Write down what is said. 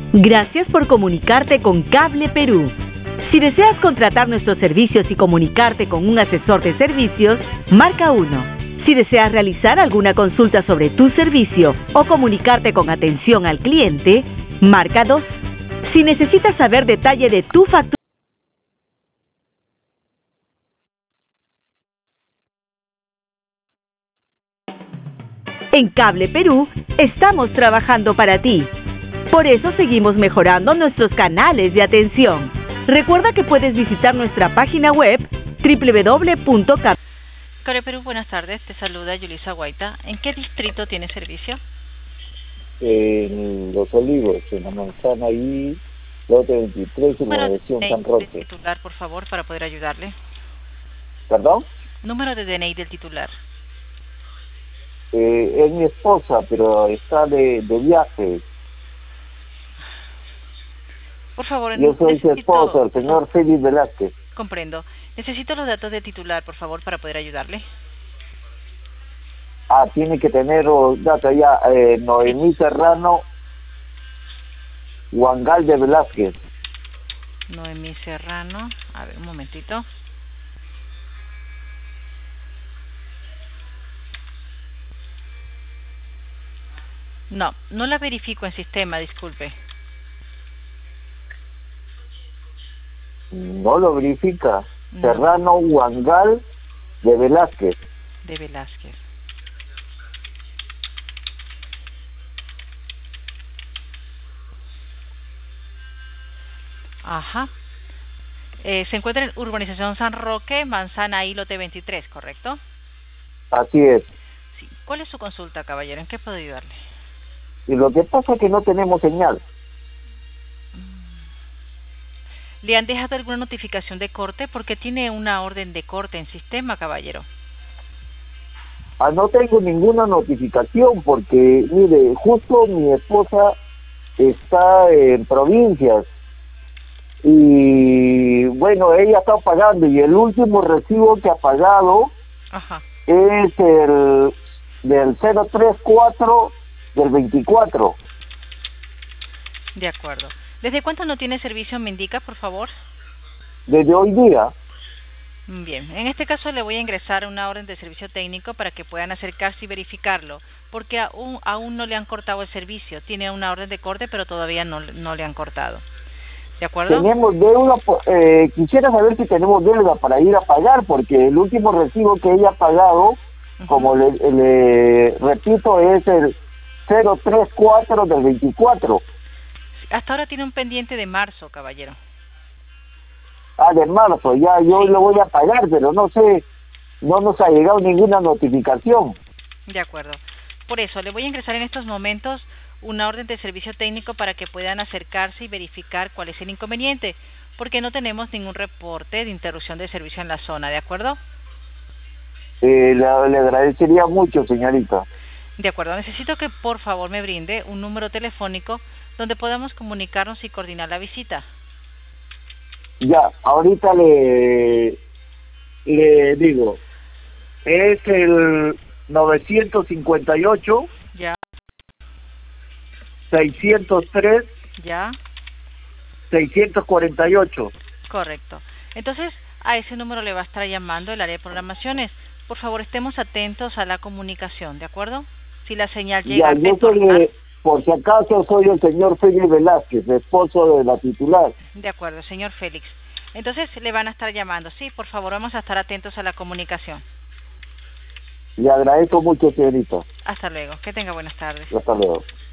Gracias por comunicarte con Cable Perú. Si deseas contratar nuestros servicios y comunicarte con un asesor de servicios, marca 1. Si deseas realizar alguna consulta sobre tu servicio o comunicarte con atención al cliente, marca 2. Si necesitas saber detalle de tu factura, en Cable Perú estamos trabajando para ti. Por eso seguimos mejorando nuestros canales de atención. Recuerda que puedes visitar nuestra página web www.cable. Cable Perú, buenas tardes. Te saluda Yulisa Guaita. ¿En qué distrito tiene servicio? En Los Olivos, en la manzana ahí, lote 23, en la dirección San Roque. Del titular, por favor, para poder ayudarle. ¿Perdón? Número de DNI del titular. Es mi esposa, pero está de viaje. Por favor, Yo soy su esposo, el señor Félix Velázquez. Comprendo. Necesito los datos de titular, por favor, para poder ayudarle. Tiene que tener los datos ya. Noemí Serrano Huangal de Velázquez. Noemí Serrano. A ver, un momentito. No la verifico en sistema, disculpe. No lo verifica. No. Serrano Huangal de Velázquez. De Velázquez. Ajá. Se encuentra en Urbanización San Roque, Manzana I, lote 23, ¿correcto? Así es. Sí. ¿Cuál es su consulta, caballero? ¿En qué puedo ayudarle? Y lo que pasa es que no tenemos señal. ¿Le han dejado alguna notificación de corte? Porque tiene una orden de corte en sistema, caballero. No tengo ninguna notificación porque, mire, justo mi esposa está en provincias y, bueno, ella está pagando y el último recibo que ha pagado es el del 034 del 24. De acuerdo. ¿Desde cuánto no tiene servicio, me indica, por favor? Desde hoy día. Bien, en este caso le voy a ingresar una orden de servicio técnico para que puedan acercarse y verificarlo, porque aún no le han cortado el servicio. Tiene una orden de corte, pero todavía no le han cortado. ¿De acuerdo? Tenemos deuda, quisiera saber si tenemos deuda para ir a pagar, porque el último recibo que ella ha pagado, como le repito, es el 034 del 24. Hasta ahora tiene un pendiente de marzo, caballero. De marzo, ya yo lo voy a pagar, pero no sé, no nos ha llegado ninguna notificación. De acuerdo. Por eso, le voy a ingresar en estos momentos una orden de servicio técnico para que puedan acercarse y verificar cuál es el inconveniente, porque no tenemos ningún reporte de interrupción de servicio en la zona, ¿de acuerdo? Le agradecería mucho, señorita. De acuerdo. Necesito que por favor me brinde un número telefónico donde podamos comunicarnos y coordinar la visita. Ya, ahorita le digo, es el 958 ya 603 ya 648. Correcto. Entonces, a ese número le va a estar llamando el área de programaciones. Por favor, estemos atentos a la comunicación, ¿de acuerdo? Si la señal llega por si acaso soy el señor Félix Velázquez, esposo de la titular. De acuerdo, señor Félix. Entonces le van a estar llamando. Sí, por favor, vamos a estar atentos a la comunicación. Le agradezco mucho, señorita. Hasta luego. Que tenga buenas tardes. Hasta luego.